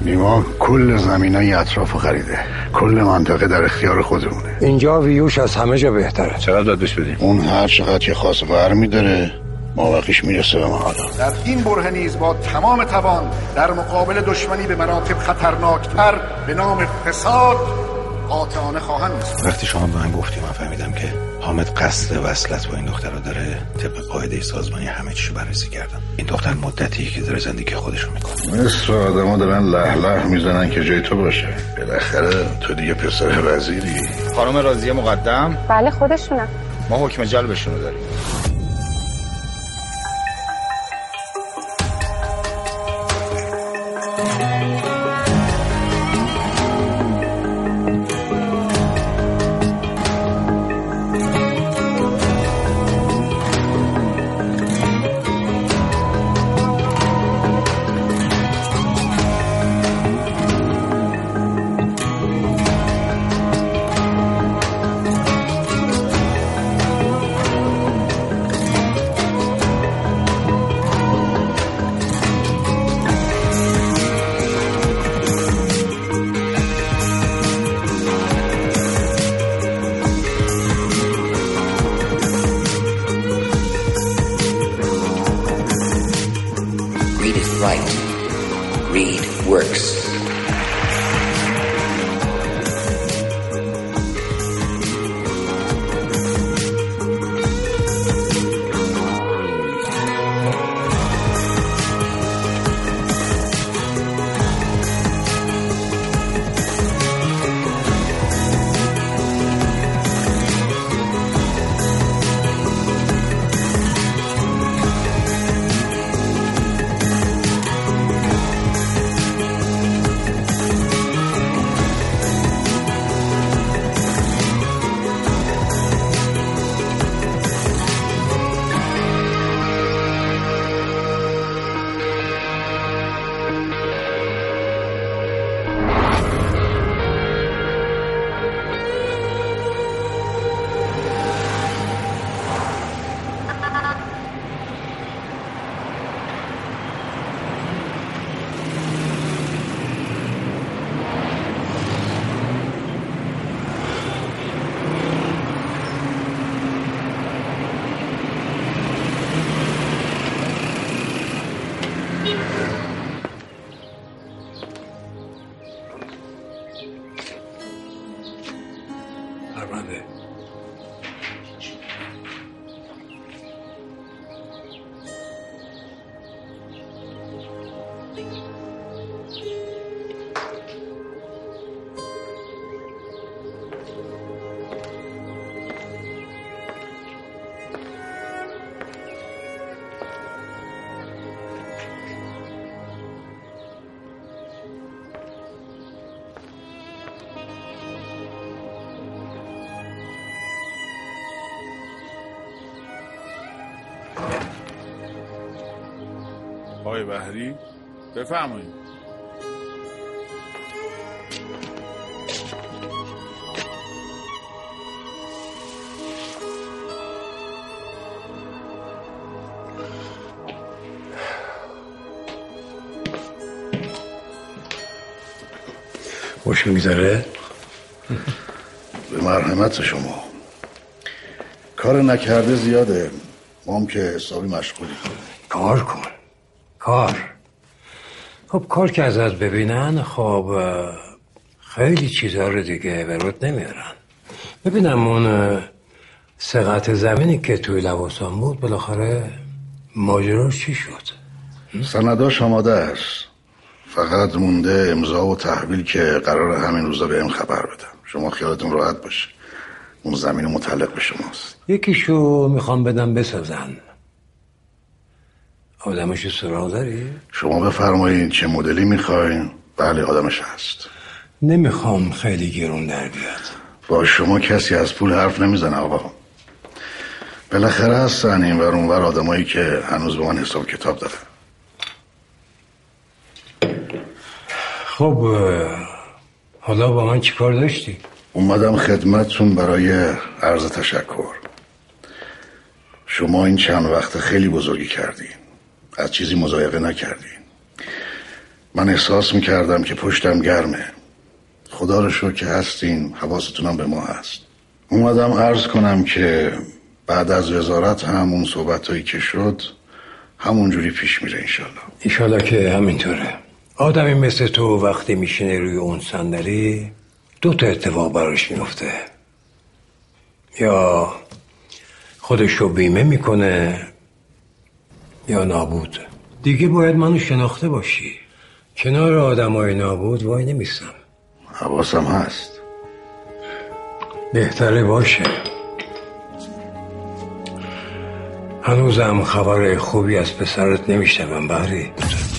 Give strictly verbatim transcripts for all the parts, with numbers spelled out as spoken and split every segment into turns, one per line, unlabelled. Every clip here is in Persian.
نیما کل زمینای اطرافو خریده، کل منطقه در اختیار خودمونه.
اینجا ویوش از همه جا بهتره.
چقدر داد بهش بدیم؟ اون هر چقدر که خواست برمی داره، مابقیش میرسه به محالا.
در این بره نیز با تمام توان در مقابل دشمنی به مراتب خطرناکتر به نام فساد قاطعانه خواهند است.
وقتی شما به من گفتی من فهمیدم که حامد قصد وصلت با این دختر رو داره. طبق قاعده سازمانی همه چیشو بررسی کردم. این دختر مدتی که داره زندگی خودش رو میکنه. مثل آدما دارن له له میزنن که جای تو باشه. بالاخره تو دیگه پسر وزیری.
خانم راضیه مقدم؟
بله خودشونم.
ما حکم جلبشون رو داریم.
آقای بحری بفرمایید.
خوش میگذره؟
به مرحمت شما. کار نکرده زیاده، ما هم که حسابی مشغولیم.
کار کن کار. خب کار که ازت ببینن خب خیلی چیزها رو دیگه به رود نمیارن. ببینم اون سقط زمینی که توی لواسان بود بالاخره ماجراش چی شد؟
سنداش آماده است، فقط مونده امضا و تحویل که قرار همین روزا بهم خبر بدم. شما خیالتون راحت باشه، اون زمین متعلق به شماست.
یکیشو میخوام بدم بسازن. آدمشو سراغ داری؟
شما بفرمایید چه مدلی میخواین؟ بله آدمش هست.
نمیخوام خیلی گرون در بیاد.
با شما کسی از پول حرف نمیزنه آقا. بالاخره هستن این ور اون ور آدمایی که هنوز به من حساب کتاب دارن.
خب حالا با من چی کار داشتی؟
اومدم خدمتتون برای عرض تشکر. شما این چند وقت خیلی بزرگی کردین، از چیزی مضایقه نکردین.
من احساس میکردم که پشتم گرمه. خدا رو شکر که هستین، حواستونم به ما هست. اومدم عرض کنم که بعد از وزارت همون صحبتایی که شد همونجوری پیش میره انشالله.
انشالله که همینطوره. آدمی مثل تو وقتی میشینه روی اون صندلی دو تا اتفاق براش میفته. یا خودش رو بیمه میکنه یا نابود. دیگه باید منو شناخته باشی. کنار آدمای نابود وای نمیستم.
حواسم هست.
بهتره باشه. هنوزم خبر خوبی از پسرت نمیشنوم بهری.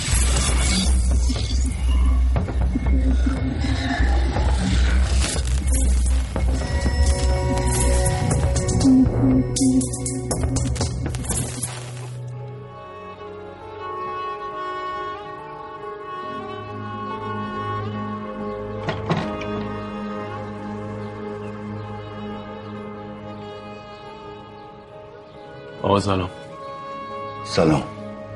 آقا سلام.
سلام.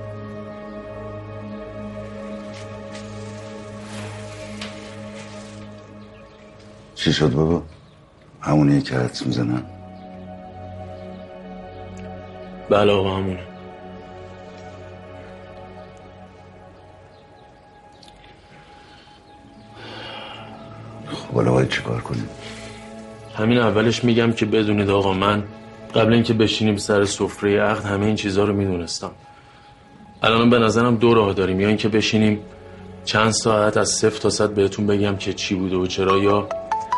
چی شد بابا؟ همونیه که حدس میزنن؟
بله آقا همونه.
خب حالا باید چی کار کنیم؟
همین اولش میگم که بدونید آقا، من قبل اینکه بشینیم سر سفره عقد همه این چیزها رو میدونستم. الان به نظرم دو راه داریم، یا اینکه بشینیم چند ساعت از صفر تا صد بهتون بگم که چی بوده و چرا، یا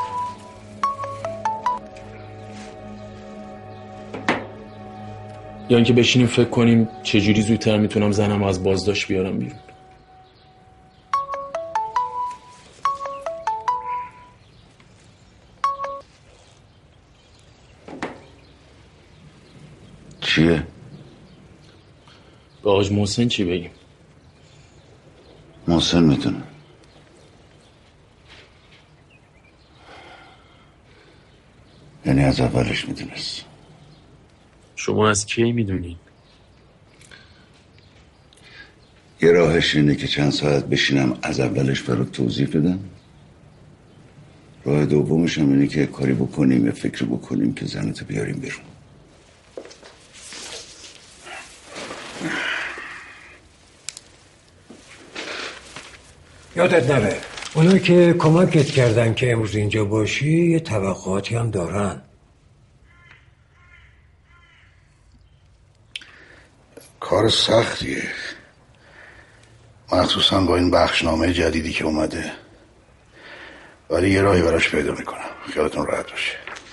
یا اینکه بشینیم فکر کنیم چجوری زودتر میتونم زنم از بازداشت بیارم بیرون.
چیه؟
به آقای محسن چی بگیم؟
محسن میتونه. یعنی از اولش میدونست.
شما از کی میدونین؟
یه راهش اینه که چند ساعت بشینم از اولش برات توضیح بدم. راه دومش هم اینه که کاری بکنیم یا فکر بکنیم که زنتو بیاریم بیرون.
یادت نره اونایی که کمکت کردن که امروز اینجا باشی یه توقعاتی هم دارن.
کار سختیه، مخصوصا با این بخشنامه جدیدی که اومده، ولی یه راهی براش پیدا میکنم. خیالتون راحت باشه.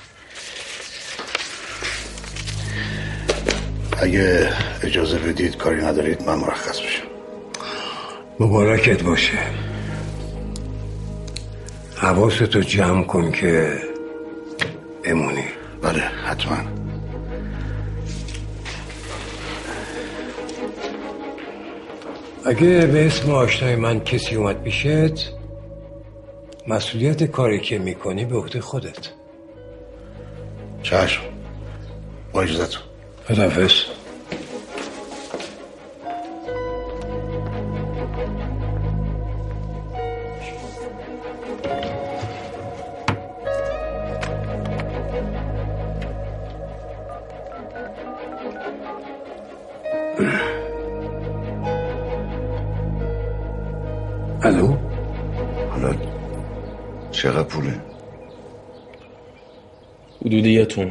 اگه اجازه بدید کاری ندارید من مرخص بشم.
مبارکت باشه. حواستو جمع کن که بمونی.
بله حتما.
اگه به اسم آشنای من کسی اومد پیشت، مسئولیت کاری که میکنی به عهده خودت.
چشم. با اجازتون.
خداحافظ. الو؟
حالا چقدر پوله؟
حدود یه تومن.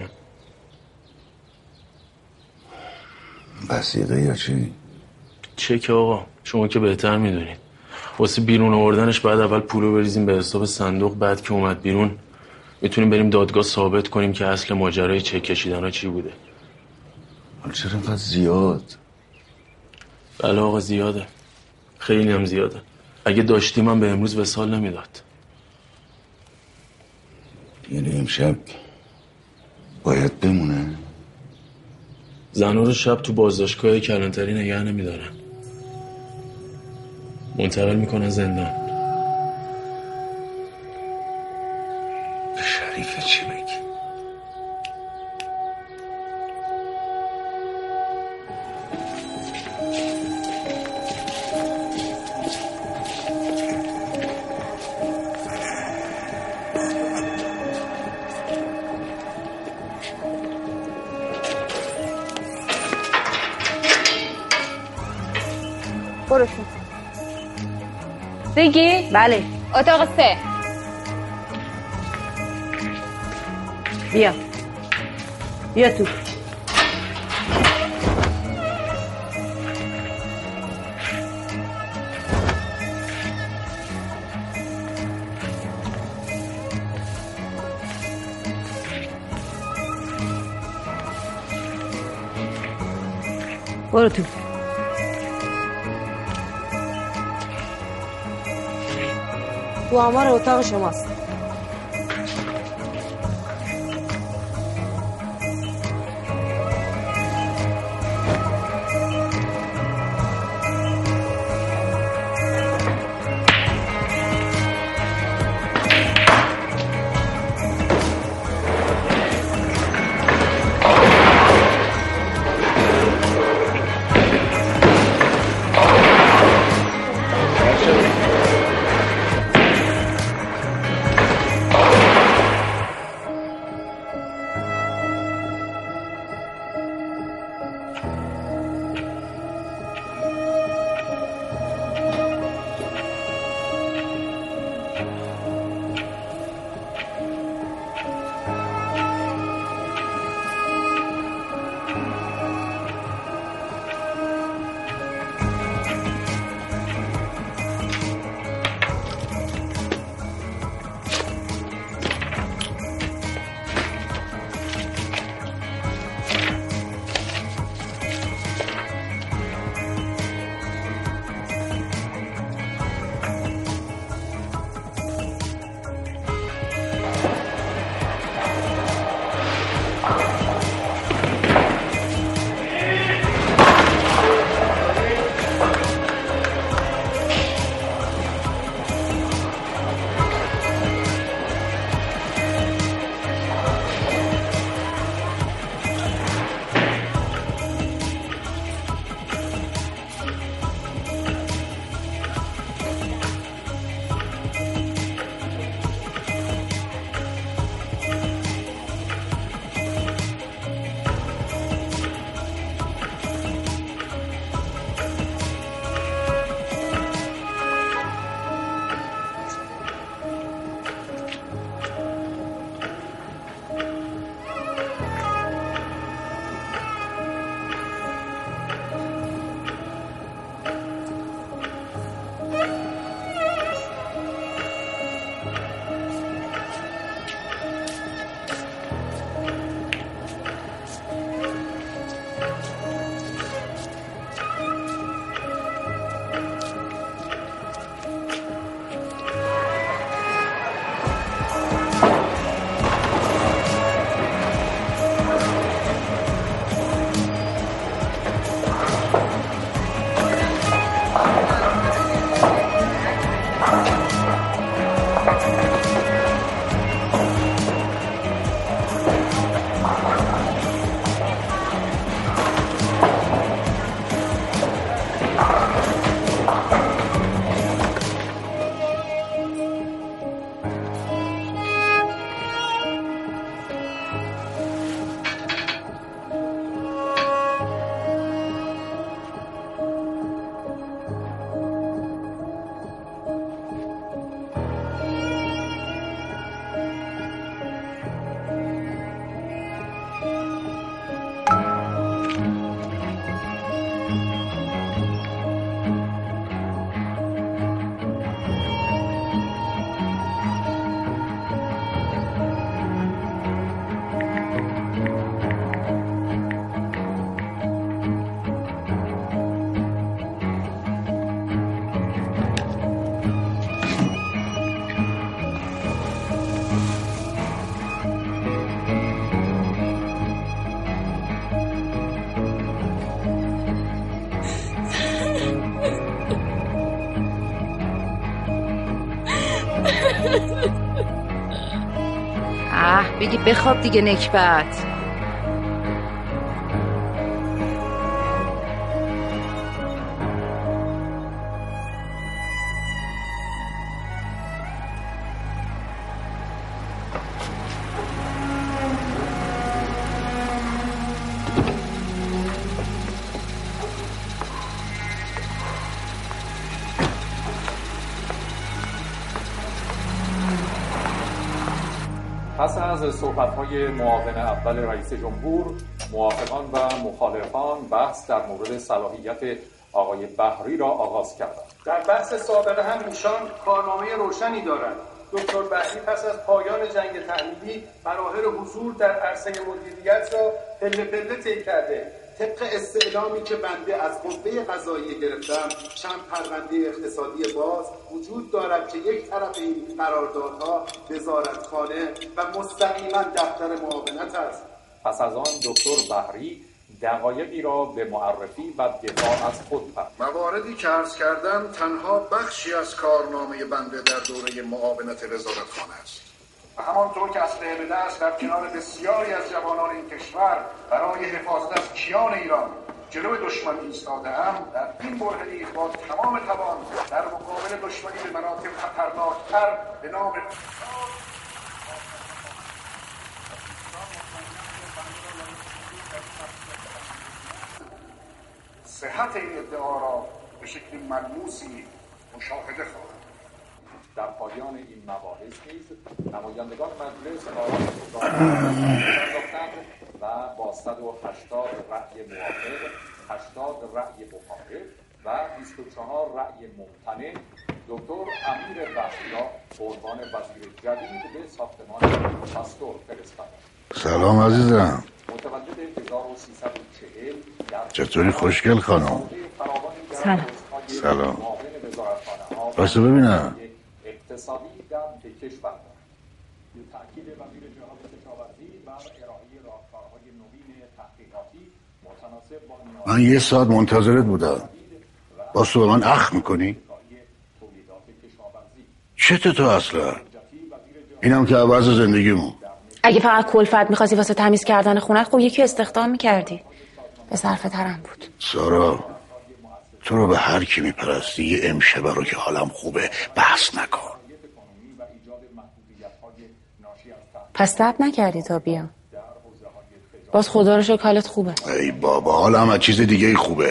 بسیقه یا چی؟
چک آقا، شما که بهتر میدونید. واسه بیرون آوردنش بعد اول پولو بریزیم به حساب صندوق، بعد که اومد بیرون میتونیم بریم دادگاه ثابت کنیم که اصل ماجرای چک کشیدن ها چی بوده.
حالا چرا اینقدر زیاد؟
بله آقا زیاده، خیلی هم زیاده. اگه داشتیم من به امروز وصال نمیداد.
یعنی امشب باید بمونه؟
زنها رو شب تو بازداشتگاه کلانتری نگه نمیدارن، منتقل میکنن زندان.
شریفه چی بگی؟
برو تو. بگی؟
بله.
اتاق سه.
بیا بیا تو. برو تو. تو آمار اتاق شماست. اه بگی بخواب دیگه نکبت.
از صحبت‌های معاون اول رئیس جمهور، موافقان و مخالفان بحث در مورد صلاحیت آقای بحری را آغاز کردند.
در بحث سابقه هم ایشان کارنامه روشنی دارند. دکتر بحری پس از پایان جنگ تحمیلی مراحل حضور در عرصه مدیریت را پله پله طی کرده. طبق استعلامی که بنده از قوه قضاییه گرفتم، چند پرونده اقتصادی باز وجود دارد که یک طرف این قراردادها وزارتخانه و مستقیما دفتر معاونت است.
پس از آن دکتر بحری دقایقی را به معرفی و دفاع از خود پرداخت.
مواردی که عرض کردم تنها بخشی از کارنامه بنده در دوره معاونت وزارتخانه است.
و همانطور که اسلحه به دست در کنار بسیاری از جوانان این کشور برای حفاظت از کیان ایران جلوی دشمن ایستاده‌ام، در این برهه نیز با تمام توان در مقابل دشمنی به مراتب خطرناکتر به نام صحت این ادعا را به شکل ملموسی مشاهده خواهد.
در پایان این مباحث نیز نمایندگان مجلس آرای خود را پرداختند و با صد و هشتاد رأی موافق، هشتاد رأی مخالف و بیست و چهار رأی ممتنع دکتر امیر بحری را به عنوان وزیر جدید به ساختمان پاستور فرستادند.
سلام عزیزم.
متولد هزار و سیصد و چهل
چطوری خوشگل خانم؟
سلام.
سلام. باسه ببینم.
اقتصادی در به کشور تأکید وزیر جهاد کشاورزی و ارائه راهکارهای نوین تحقیقاتی متناسب با
من یه ساعت منتظرت بودم. باز تو به من اخ میکنی؟ چته تو اصلا؟ اینم که عوض زندگیمون.
اگه فقط کلفت میخواستی واسه تمیز کردن خونت، خب یکی استخدام میکردی. به صرفه ترم بود.
سارا، تو رو به هر کی میپرستی یه امشبه رو که حالم خوبه بحث نکن.
پس تب نکردی تا بیام. باز خدا رو شکر حالت خوبه.
ای بابا، حالم از چیز دیگه خوبه.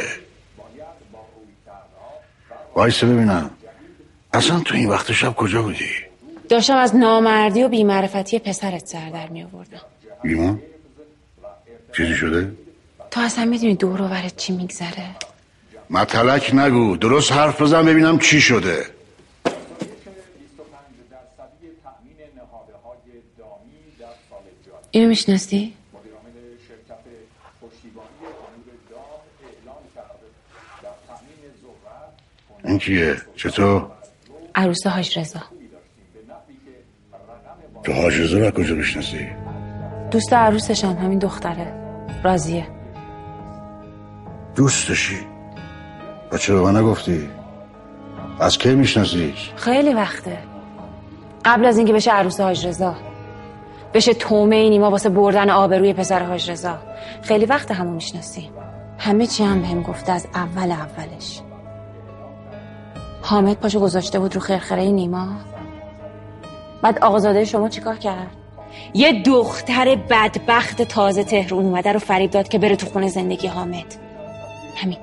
وایسه ببینم اصلا تو این وقت شب کجا بودی؟
داشتم از نامردی و بیمعرفتی پسرت سر در می آوردم.
ایمان؟ چیزی شده؟
تو اصلا میدونی دور و برت چی میگذره؟
مطلق نگو، درست حرف بزن ببینم چی شده.
اینو میشناستی؟
این کیه؟ چطور؟
عروس حاج رضا.
تو حاج رضا رو کجا میشناسی؟
دوست عروسشم، همین دختره راضیه.
دوستشی؟ و چرا به من نگفتی؟ از کی میشناسیش؟
خیلی وقته، قبل از اینکه بشه عروس حاج رضا، بشه تومه نیما واسه بردن آبروی پسر حاج رضا. خیلی وقته همو میشناسیم. همه چی هم بهم گفته از اول اولش. حامد پاشو گذاشته بود رو خرخره نیما. بعد آقازاده شما چیکار کرد؟ یه دختر بدبخت تازه تهران اومده رو فریب داد که بره تو خونه زندگی حامد. همین.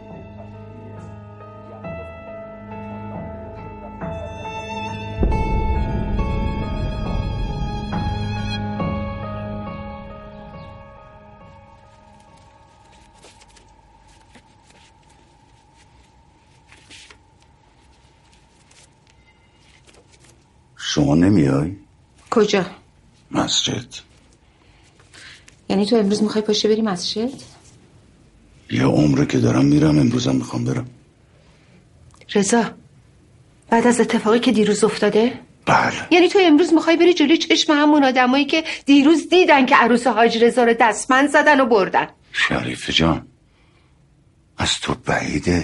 شما نمیای؟
کجا؟
مسجد.
یعنی تو امروز میخوای پاشه بری مسجد؟
یه عمره که دارم میرم، امروزم میخوام برم.
رضا، بعد از اتفاقی که دیروز افتاده؟
بله.
یعنی تو امروز میخوای بری جلوی چشم همون آدمایی که دیروز دیدن که عروس حاج رضا رو دستمند زدن و بردن؟
شریفه جان، از تو بعیده.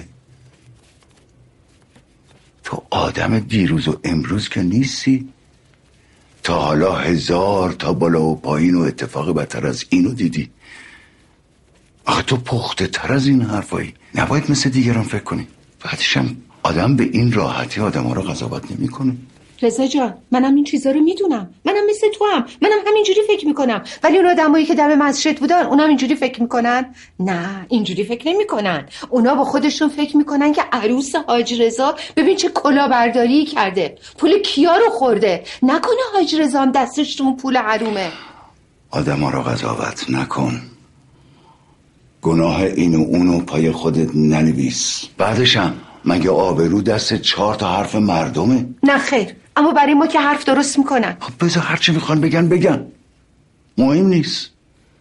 تو آدم دیروز و امروز که نیستی. تا حالا هزار تا بالا و پایین و اتفاق بدتر از اینو دیدی. آخه تو پخته تر از این حرفایی. نباید مثل دیگران فکر کنی. بعدشم آدم به این راحتی آدم ها رو قضاوت نمی کنه.
رضا جان، منم این چیزا رو میدونم. منم مثل تو هم. منم همینجوری فکر میکنم. ولی اون آدمایی که دم مسجد بودن، اونم اینجوری فکر میکنن؟ نه، اینجوری فکر نمیکنن. اونا با خودشون فکر میکنن که عروس حاج رضا ببین چه کلاهبرداری کرده. پول کیا رو خورده. نکنه حاج رضا هم دستش تو اون پول حرومه.
آدم ها رو قضاوت نکن، گناه اینو اونو پای خودت ننویس. بعدشم مگه آبرو دست چهار تا حرف مردمه؟
نه خیر، اما برای ما که حرف درست میکنن.
خب بذار هرچی میخوان بگن بگن، مهم نیست.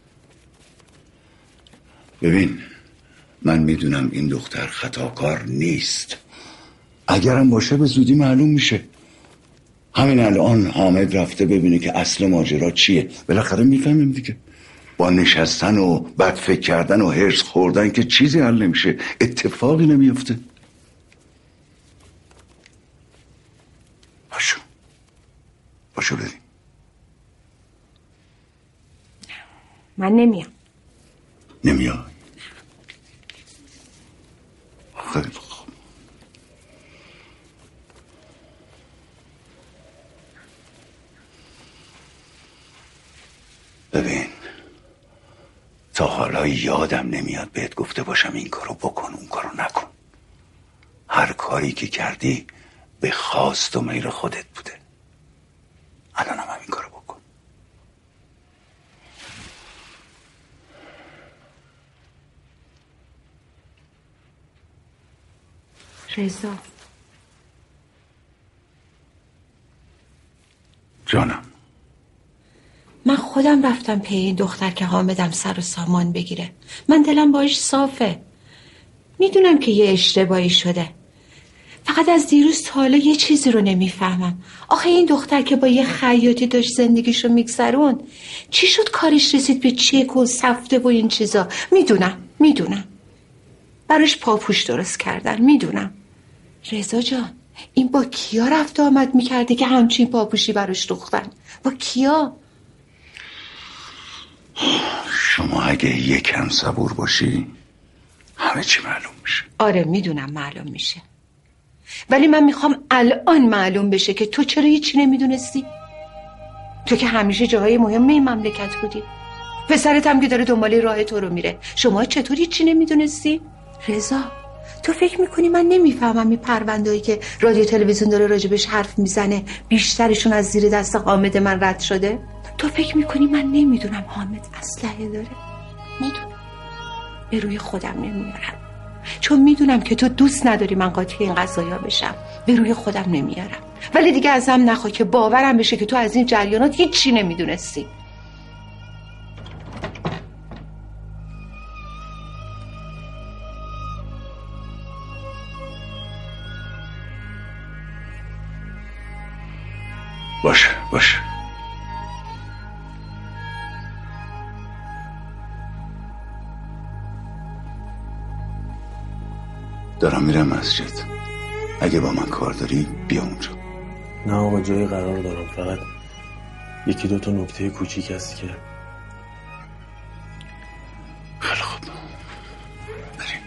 ببین من میدونم این دختر خطاکار نیست، اگرم باشه به زودی معلوم میشه. همین الان حامد رفته ببینه که اصل ماجرا چیه، بالاخره میفهمیم دیگه. با نشستن و بد فکر کردن و هرس خوردن که چیزی حل نمیشه، اتفاقی نمیفته. باشو باشو بریم.
من نمیام.
نمیام؟ خیلی خوب. ببین تا حالا یادم نمیاد بهت گفته باشم این کارو بکن اون کارو نکن. هر کاری که کردی به خواست و میل خودت بوده. الان هم همین کارو بکن.
رضا
جانم،
من خودم رفتم پی این دختر که حامدم سر و سامان بگیره. من دلم باش صافه. میدونم که یه اشتباهی شده، فقط از دیروز تا حالا یه چیزی رو نمیفهمم. آخه این دختر که با یه خیاطی داشت زندگیشو میگذرون، چی شد کارش رسید به چک و سفته و این چیزا؟ میدونم میدونم براش پاپوش درست کردن، میدونم. رضا جان این با کیا رفت آمد میکرده که همچین پاپوشی براش دوختن؟ با کیا؟
شما اگه یکم صبور باشی همه چی معلوم میشه.
آره میدونم معلوم میشه، ولی من میخوام الان معلوم بشه که تو چرا هیچی نمیدونستی؟ تو که همیشه جاهای مهم این مملکت بودی، پسرت هم که داره دنبال راه تو رو میره. شما چطور هیچی نمیدونستی؟ رضا تو فکر میکنی من نمیفهمم این پروندهایی که رادیو تلویزیون داره راجبش حرف میزنه بیشترشون از زیر دست حامد من رد شده؟ تو فکر میکنی من نمیدونم حامد اسلحه داره؟ میدونم، به روی خودم نمیارم، چون میدونم که تو دوست نداری من قاطی این قضایا بشم. به روی خودم نمیارم، ولی دیگه ازم نخوا که باورم بشه که تو از این جریانات هیچی نمیدونستی.
باشه باشه دارم میرم مسجد، اگه با من کار داری بیا اونجا.
نه آقا جای قرار دارم، فقط یکی دو تا نکته کوچیک هست که
خیلی خوب بریم.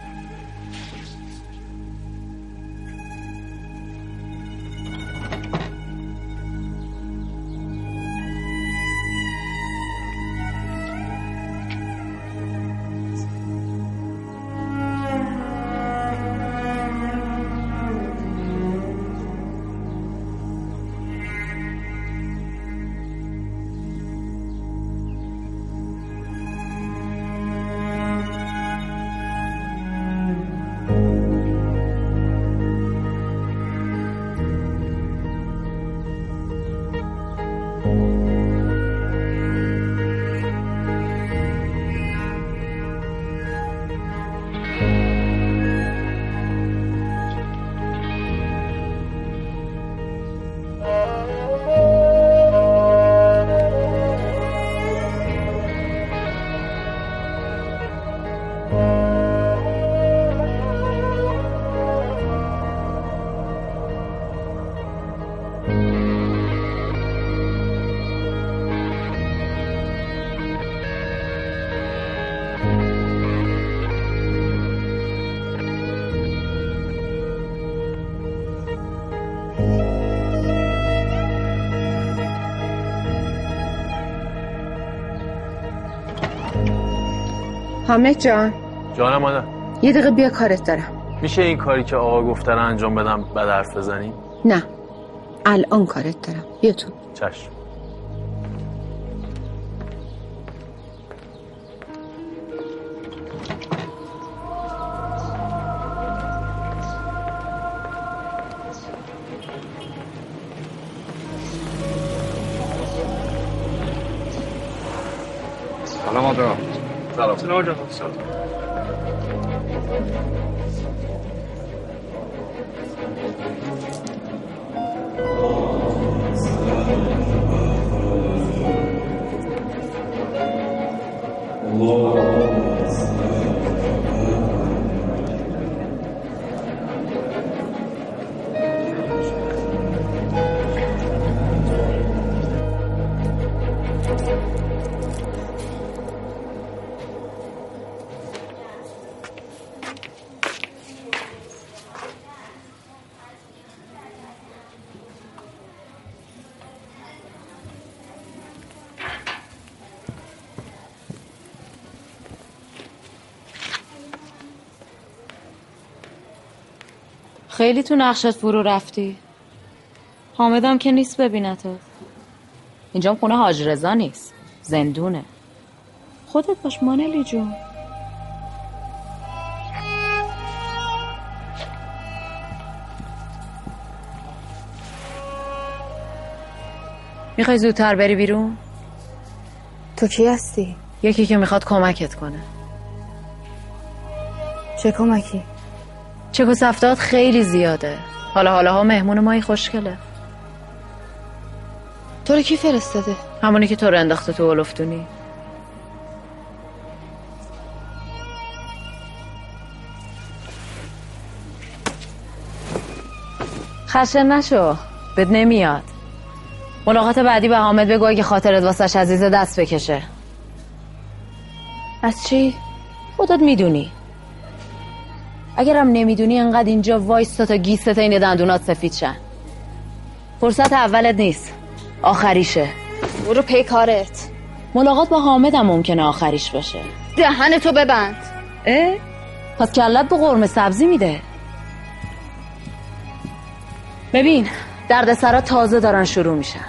حامد جان.
جانم مادر.
یه دقیقه بیا کارت دارم.
میشه این کاری که آقا گفته رو انجام بدم بعد حرف بزنیم؟
نه الان کارت دارم، بیا تو.
چشم.
سلام آقا.
سلام. سلام آقا. سلام.
خیلی تو نقشت فرو رفتی. حامدم که نیست ببینتت. اینجا خونه حاج رضا نیست، زندونه. خودت باش مانلی جون. میخوای زودتر بری بیرون؟
تو کی هستی؟
یکی که میخواد کمکت کنه.
چه کمکی؟
چک و سفتات خیلی زیاده. حالا حالا ها مهمون مایی خوشگله.
تو رو کی فرستاده؟
همونی که تو رو انداخته تو اولفتونی. خشن نشو، بد نمیاد. ملاقات بعدی به حامد بگو اگه خاطرت واسش عزیزه دست بکشه.
از چی؟
خودت میدونی. اگرم نمیدونی انقدر اینجا وایستا تا گیست این دندونات سفید شن. فرصت اولت نیست، آخریشه.
برو پی کارت.
ملاقات با حامد هم ممکنه آخریش باشه.
دهنتو ببند.
اه؟ پس کلت به قرمه سبزی میده. ببین دردسرا تازه دارن شروع میشن.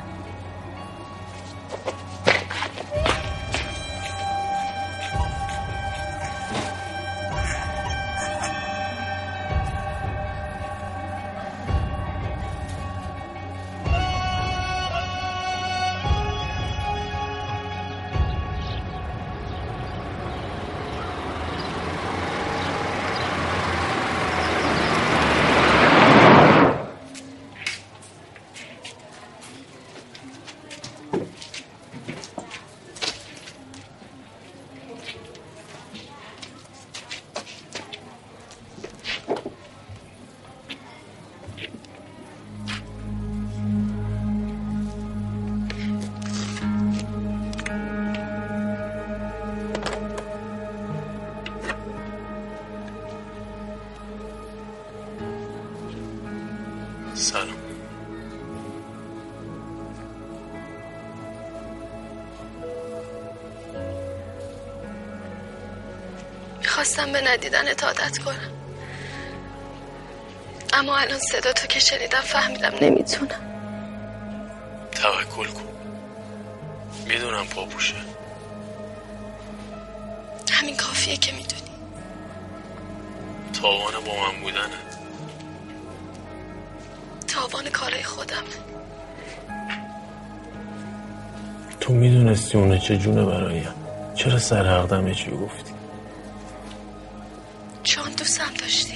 سلام.
میخواستم به ندیدنت عادت کنم، اما الان صدا تو که شنیدم فهمیدم نمیتونم.
توکل کن، میدونم پاپوشه.
همین کافیه که میدونی.
تاوان با من بودنه.
تاوان کارای خودم.
تو میدونستی اونه چه جونه برایم. چرا سر حقدمه چی گفتی؟
چون دوستم داشتی.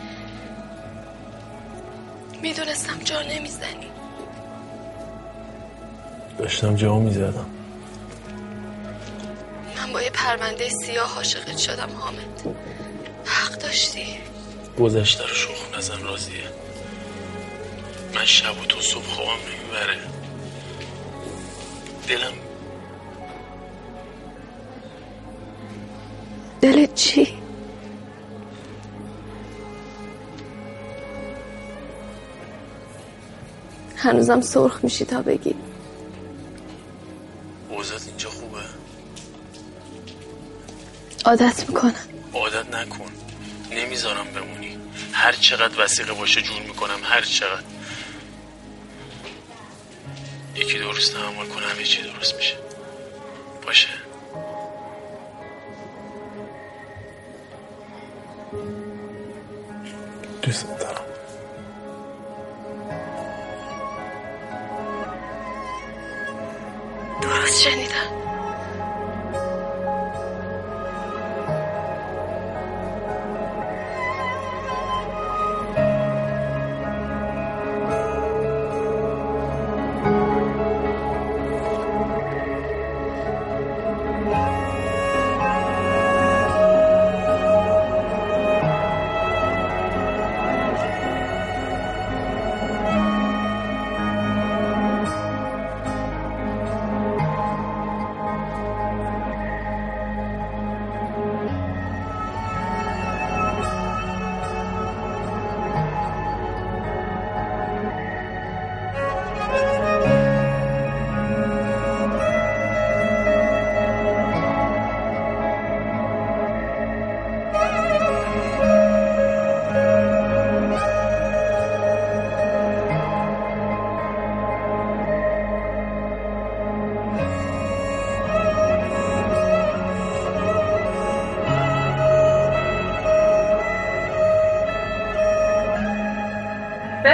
میدونستم جا نمیزنی.
داشتم جا میزدم.
من با یه پرونده سیاه عاشقت شدم حامد. حق داشتی.
گذشته رو شوخ نزن راضیه. من شب و تو صبح خوابم نمیبره. دلم
دلت چی؟ هنوزم سرخ میشی تا بگی.
اوضاعت اینجا خوبه؟
عادت میکنم.
عادت نکن، نمیذارم بمونی. هر چقدر وثیقه باشه جور میکنم، هر چقدر. یکی درست تحمل کنه همه چی درست میشه. باشه؟ دوست دارم.
درست شنیدم.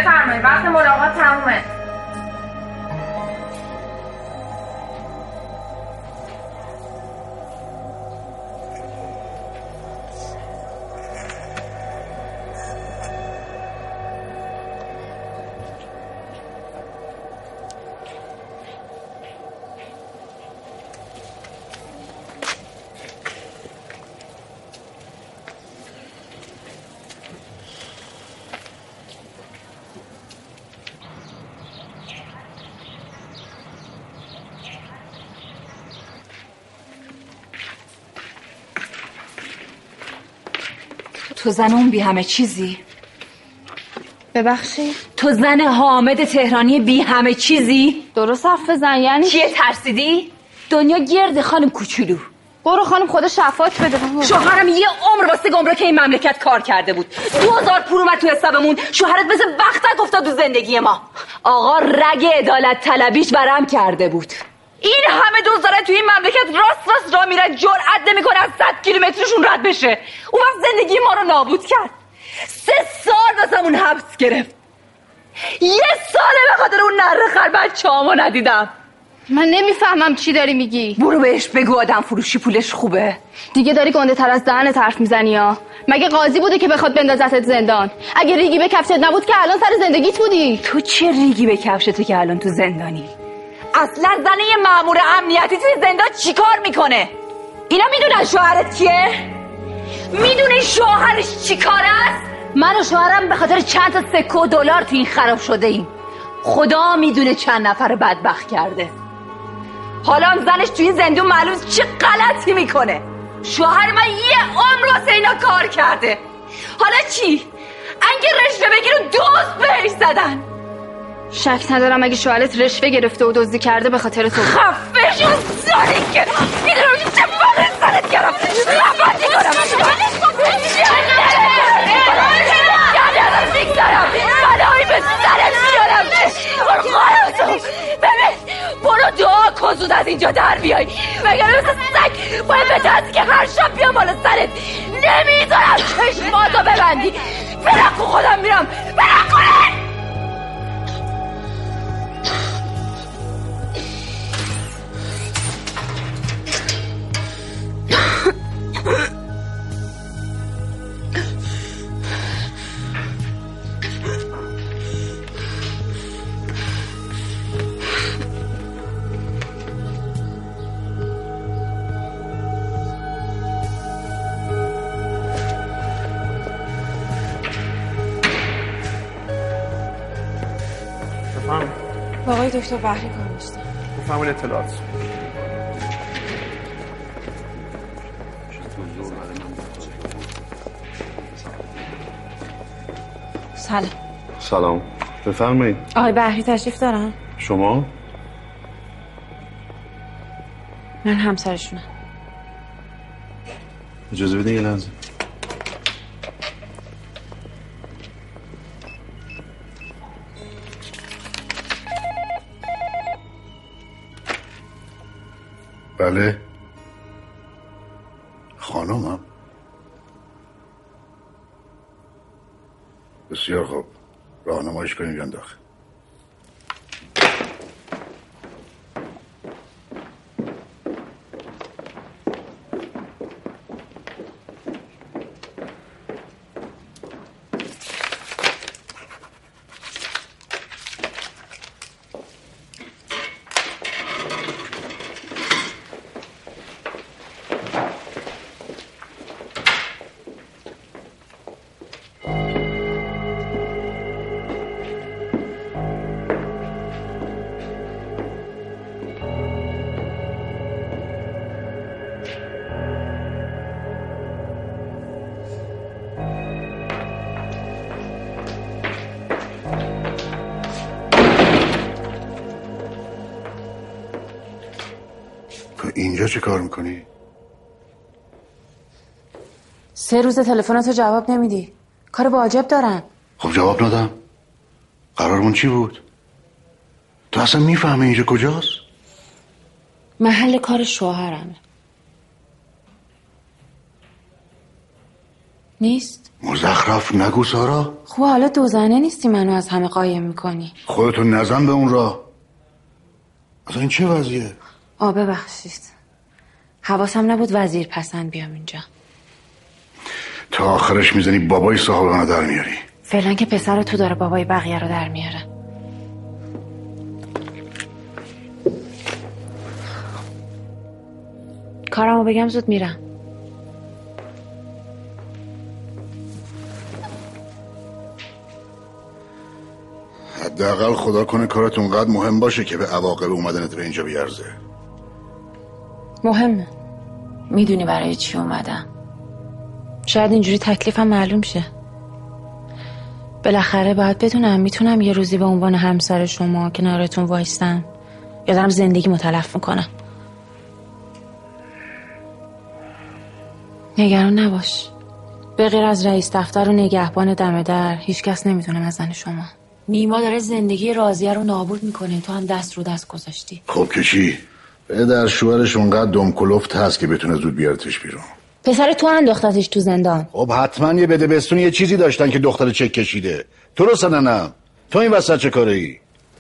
بفرمایید وقت ملاقات تمومه.
تو زن اون بی همه چیزی؟
ببخشید؟
تو زن حامد تهرانی بی همه چیزی؟
درست حرف بزن. یعنی
چیه ترسیدی؟ دنیا گرد خانم کوچولو.
برو خانم خدا شفاعت بده.
شوهرم یه عمر واسه گمرک این مملکت کار کرده بود. دو هزار پول اومد تو حسابمون. شوهرت مثل بختک افتاد تو زندگی ما. آقا رگ عدالت طلبیش برم کرده بود. این همه دوست داره توی این مملکت راست راست را میره، جرئت نمیکنه از صد کیلومترشون رد بشه. اون وقت زندگی ما رو نابود کرد. سه سال واسمون حبس گرفت. یه ساله به خاطر اون نره خر بچه‌هامو ندیدم.
من نمیفهمم چی داری میگی.
برو بهش بگو آدم فروشی پولش خوبه.
دیگه داری گنده تر از دهنت حرف میزنی ها. مگه قاضی بوده که بخواد بندازتت زندان؟ اگه ریگی به کفشت نبود که الان سر زندگیت بودی.
تو چه ریگی به کفشته که الان تو زندانی؟ اصلا زن یه مأمور امنیتی توی زندان چیکار میکنه؟ اینا میدونن شوهرت کیه؟ میدونی شوهرش چیکار است؟ من و شوهرم به خاطر چند تا سکه و دلار تو این خراب شده ایم. خدا میدونه چند نفر بدبخت کرده. حالا هم زنش توی این زندون معلوم چه غلطی میکنه. شوهر من یه عمر واسه اینا کار کرده. حالا چی؟ انگه رشوه بگیر و دوست بهش زدن.
شک ندارم اگه شوهرت رشوه گرفته و دزدی کرده به خاطر تو.
خفه شو سالی که میدونم که چه باره سرت گرم. لباتی کنم میگذارم بلایی به سرت میارم. برو خواهرم تو ببین، برو دعا کن زود از اینجا در بیای. مگر مثل سگ باید به دستی که هر شب بیام بالا سرت. نمیذارم چشماتو ببندی. برکو خودم میرم. برکو.
با آقای دکتر بحری کار داشتم.
بفهمون اطلاعات.
سلام.
سلام. بفرمایید.
آقای بحری تشریف دارن؟
شما؟
من همسرشونم.
اجازه بدین یه لحظه.
بله خانومم. بسیار خوب، راهنماییش کنیم بیان داخل. اینجا چه کار میکنی؟
سه روز تلفناتو جواب نمیدی. کار واجب دارن.
خب جواب ندم. قرارمون چی بود؟ تو اصلا میفهمی اینجا کجاست؟
محل کار شوهرمه. نیست؟
مزخرف نگو سارا.
خب حالا دوزنه نیستی منو از همه قایم میکنی.
خودتو نزن به اون راه. اصلا این چه وضعیه؟
آه ببخشید، حواسم نبود وزیر پسند بیام اینجا.
تا آخرش میزنی بابای صاحبانه در میاری.
فعلا که پسر تو داره بابای بقیه رو در میاره. کارمو بگم زود میرم.
حداقل خدا کنه کارت اونقدر مهم باشه که به عواقب اومدنت به اینجا بیارزه.
مهمه. میدونی برای چی اومدم. شاید اینجوری تکلیفم معلوم شه. بالاخره باید بدونم میتونم یه روزی به عنوان همسر شما کنارتون وایستم یا دارم زندگی متلف میکنم. نگران نباش. به غیر از رئیس دفتر و نگهبان دم در هیچ کس نمیتونه مزن شما. نیما داره زندگی راضیه رو نابود میکنه، تو هم دست رو دست گذاشتی.
خب که چی؟ در شوهرش اونقدر دمکلفت هست که بتونه زود بیارتش بیرون.
پسر تو انداختتش تو زندان.
خب حتما یه بده بستون یه چیزی داشتن که دختر چک کشیده. تو رو سننم تو این وسط چه کاره ای؟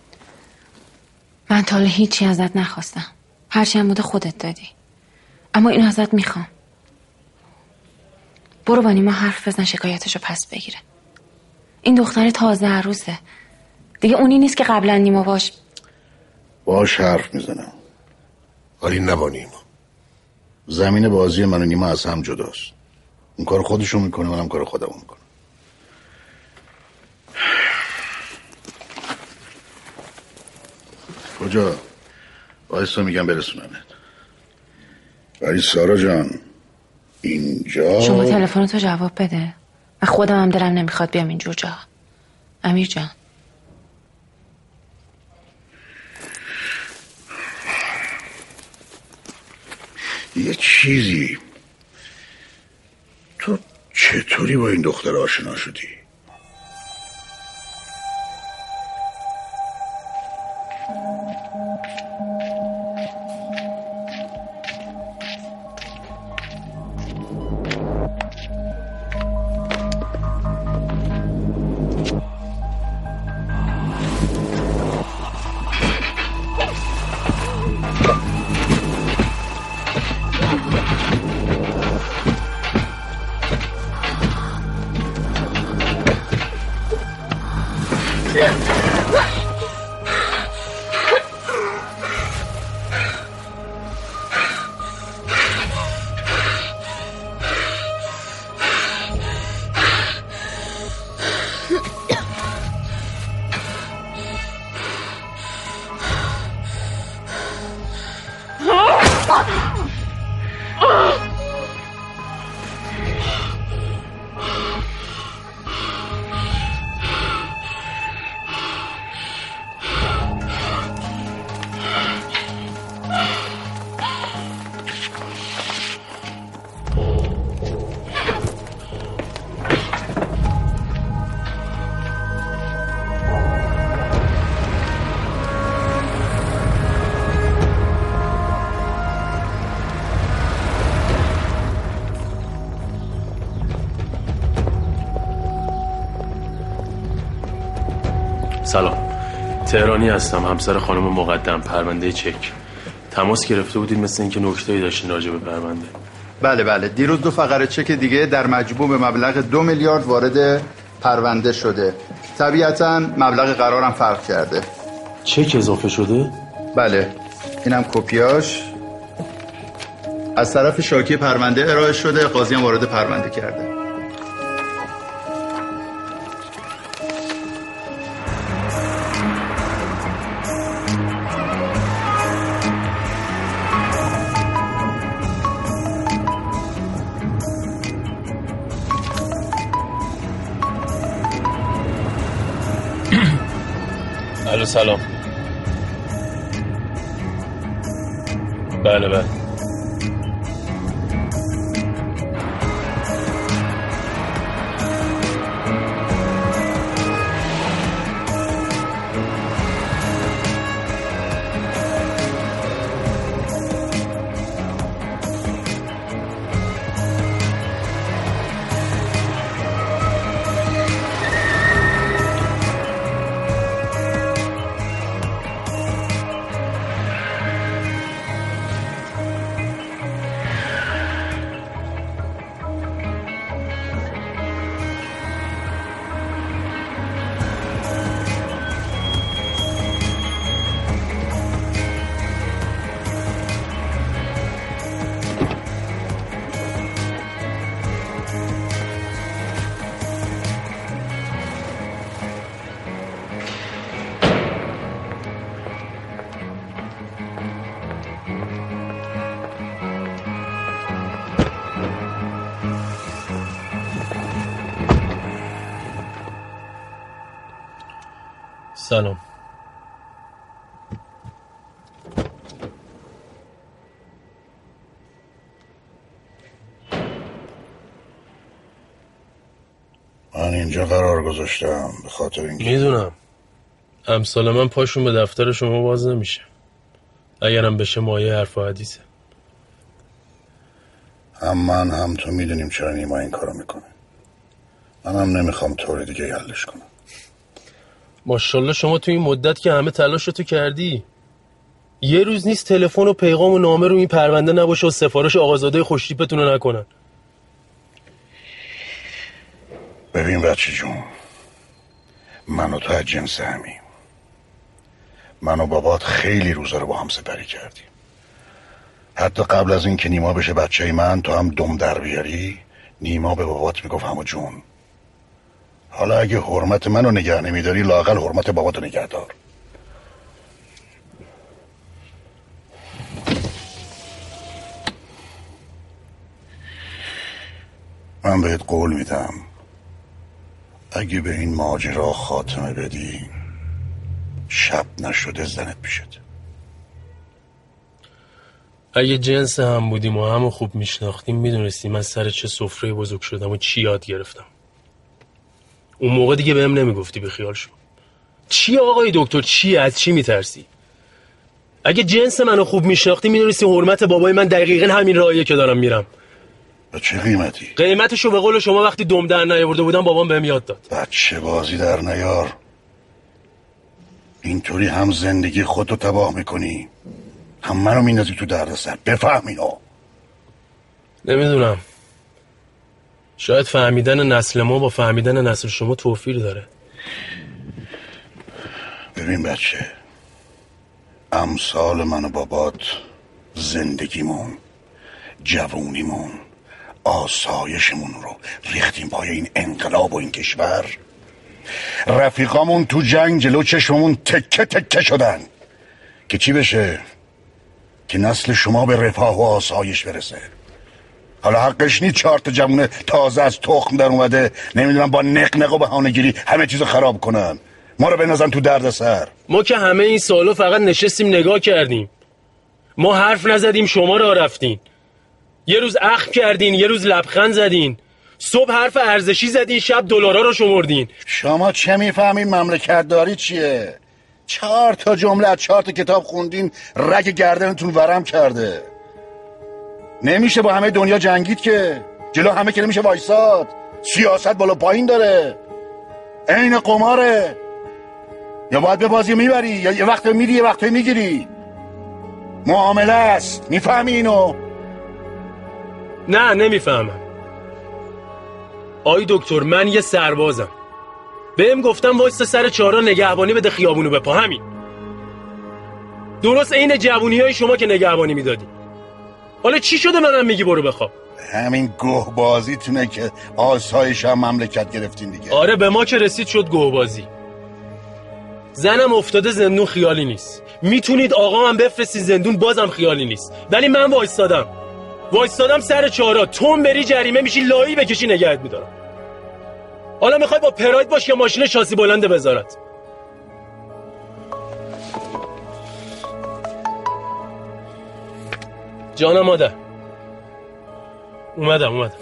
من تا حالا هیچی ازت نخواستم، هرچی هم بوده خودت دادی، اما اینو ازت میخوام. برو با نیما حرف بزن شکایتشو پس بگیره. این دختر تازه عروسه دیگه، اونی نیست که قبلا نیما باش
باش حرف میزنم، ولی نه با نیما. زمین بازی من و نیما از هم جداست. اون کار خودشو میکنه، منم کار خودمو میکنم. کجا؟ وایسا میگم برسوننت. ولی سارا جان اینجا
شما تلفنتو جواب بده. من خودم هم دلم نمیخواد بیام اینجور جا. امیر جان
یه چیزی، تو چطوری با این دختر آشنا شدی؟
سلام، تهرانی هستم، همسر خانم مقدم، پرونده چک. تماس گرفته بودید، مثل اینکه نکته‌ای داشتین راجع به پرونده.
بله بله، دیروز دو فقره چک دیگه در مجموع به مبلغ دو میلیارد وارد پرونده شده. طبیعتاً مبلغ قرارم فرق کرده.
چک اضافه شده؟
بله، اینم کپیاش از طرف شاکی پرونده ارائه شده، قاضی هم وارد پرونده کرده.
الو سلام. بله بله. سلام.
من اینجا قرار گذاشتم به خاطر اینکه
میدونم امثال من پاشون به دفتر شما باز نمیشه، اگرم بشه مایه حرف و حدیثه.
هم من هم تو میدونیم چرا نیما این کارو میکنه. منم نمیخوام طوری دیگه حلش کنم.
ماشاءالله شما تو این مدت که همه تلاشتو کردی، یه روز نیست تلفن و پیغام و نامه رو این پرونده نباشه و سفارش آقازاده خوشتیپتون رو نکنن.
ببین بچه جون، من و تو از جنس همیم. من و بابات خیلی روزا رو با هم سپری کردیم. حتی قبل از این که نیما بشه بچه من، تو هم دم در بیاری، نیما به بابات میگفت همو جون. حالا اگه حرمت منو نگه نمیداری، لااقل حرمت باباتو نگه دار. من بهت قول میدم اگه به این ماجرا خاتمه بدی، شب نشده زنت پیشت.
اگه جنس هم بودیم و همو خوب میشناختیم، میدونستیم من سر چه سفره بزرگ شدم و چی یاد گرفتم. اون موقع دیگه بهم نمیگفتی به خیال شو. چی آقای دکتر، چی؟ از چی میترسی؟ اگه جنس منو خوب میشناختی، میدونستی حرمت بابای من دقیقاً همین راهیه که دارم میرم.
به چه قیمتی؟
قیمتشو به قول شما وقتی دم در نیاورده بودم بابام بهم یاد داد.
بچه بازی در نیار. اینطوری هم زندگی خودتو تباه میکنی، هم منو میندازی تو دردسر. بفهم اینو.
نمیدونم، شاید فهمیدن نسل ما با فهمیدن نسل شما توفیر داره.
ببین بچه، امثال من و بابات زندگیمون، جوونیمون، آسایشمون رو ریختیم پای این انقلاب و این کشور. رفیقامون تو جنگ جلو چشممون تکه تکه شدن که چی بشه؟ که نسل شما به رفاه و آسایش برسه. حالا حقش نیست چهار تا جوونه تازه از تخم در اومده نمیدونم با نقنق و بهانه‌گیری همه چیزو خراب کنن، ما رو بنازن تو دردسر.
ما که همه این سالو فقط نشستیم نگاه کردیم، ما حرف نزدیم، شما راه رفتین. یه روز اخم کردین، یه روز لبخند زدین، صبح حرف ارزشی زدین، شب دلارا رو شمردین.
شما چه میفهمین مملکت داری چیه؟ چهار تا جمله از چهار تا کتاب خوندین، رگ گردنتون ورم کرده. نمیشه با همه دنیا جنگید که، جلو همه که نمیشه وایساد. سیاست بالا پایین داره، عین قماره. یا باید به بازی میبری یا یه وقت میری یه وقت میگیری. معامله است، میفهمی اینو؟
نه نمیفهمم آی دکتر. من یه سربازم، بهم گفتم وایستا سر چهارراه نگهبانی بده خیابونو به پا. همین درست عین جوونی های شما که نگهبانی میدادی. حالا چی شده منم میگی برو بخواب؟
همین گوه بازیتونه که آسایش هم مملکت گرفتین دیگه.
آره به ما که رسید شد گوه بازی. زنم افتاده زندون، خیالی نیست. میتونید آقا من بفرستید زندون، بازم خیالی نیست. ولی من وایستادم وایستادم سر چهارراه. تون بری جریمه میشی، لایی بکشی نگهت میدارم. حالا میخوای با پراید باش که ماشین شاسی بلند وزارت؟ جانم مادر. اومدم اومدم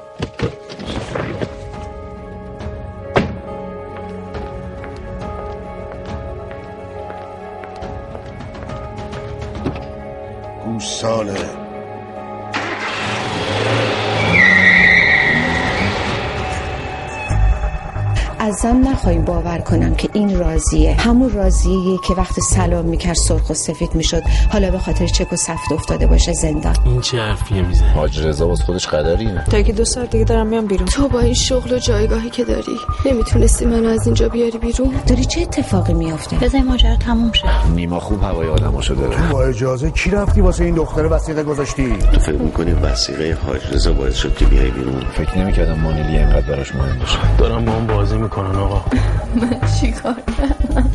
گوساله.
از زن نخواهیم باور کنم که این راضیه. همون راضیه که وقت سلام میکرد سرخ و سفید میشد، حالا به خاطر چک و سفت افتاده باشه زندان.
این چه حرفیه میزنی؟
حاج رضا واسه خودش قدریه.
تا که دو ساعت دیگه دارم میام بیرون. تو با این شغل و جایگاهی که داری نمیتونستی منو از اینجا بیاری بیرون؟
داری چه اتفاقی میافته؟
بذار ماجرا تموم شه.
نیما خوب هوای آدماشو داره.
تو با اجازه کی رفتی واسه این دختر وثیقه گذاشتی؟
تو فکر می‌کنی وثیقه حاج رضا باعث شد که بیای بیرون؟ فکر نمی‌کردم مانیلی اینقدر براش مهم باشه.
دارم با اون بازی میکنن آقا.
من چیکار کردم؟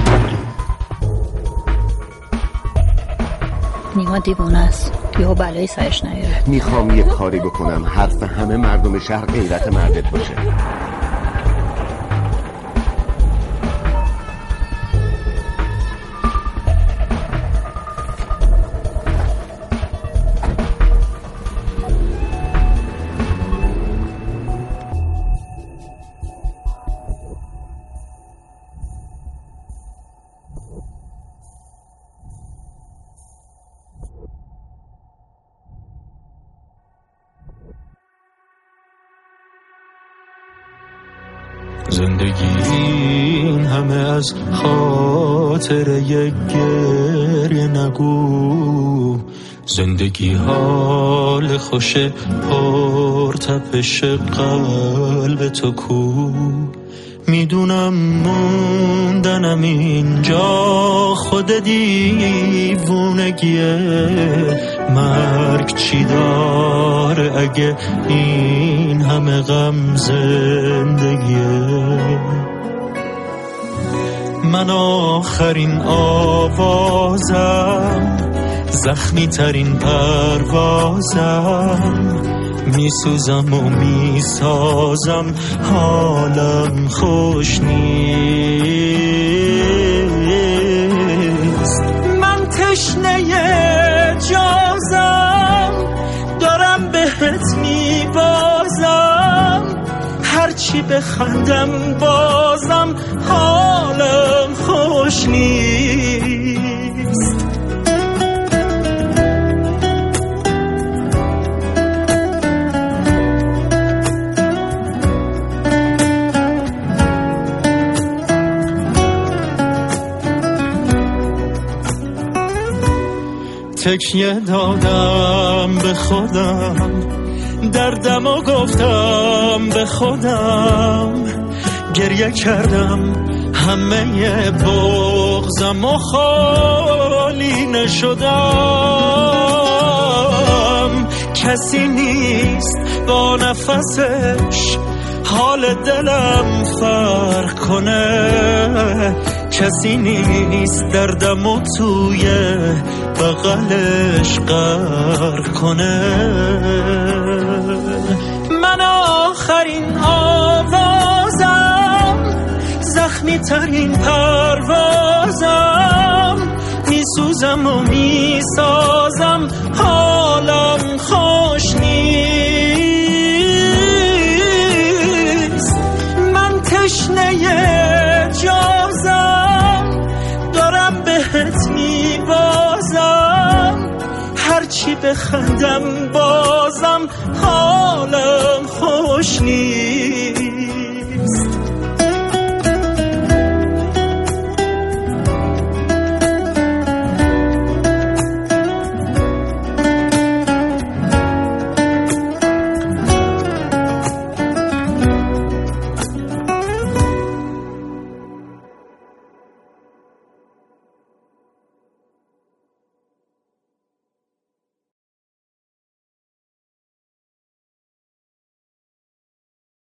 نیما دیوونه است، یهو بلایی سرش نیاره.
میخوام یه کاری بکنم حرف همه مردم شهر غیرت مردت باشه.
زندگی این همه از خاطر یک گریه نگو. زندگی حال خوش پرتپش قلب تو کو. میدونم موندنم اینجا خود دیوونگیه. مرگ چی داره اگه این همه غم زندگیه. من آخرین آوازم، زخمی ترین پروازم، میسوزم و میسازم حالم خوش نیست. من تشنه جازم، دارم بهت میبازم، هرچی بخندم بازم حالم خوش نیست. تکیه دادم به خودم، دردم و گفتم به خودم، گریه کردم همه بغضم و خالی نشدم. کسی نیست با نفسش حال دلم فرق کنه، کسی نیست دردم و توی بغلش غرق کنه. من آخرین آوازم، زخمی ترین پروازم، میسوزم و میسازم حالم خوش نیست. من تشنه جازم، دارم بهت میبازم، هرچی بخندم بازم حالم خوش نیست.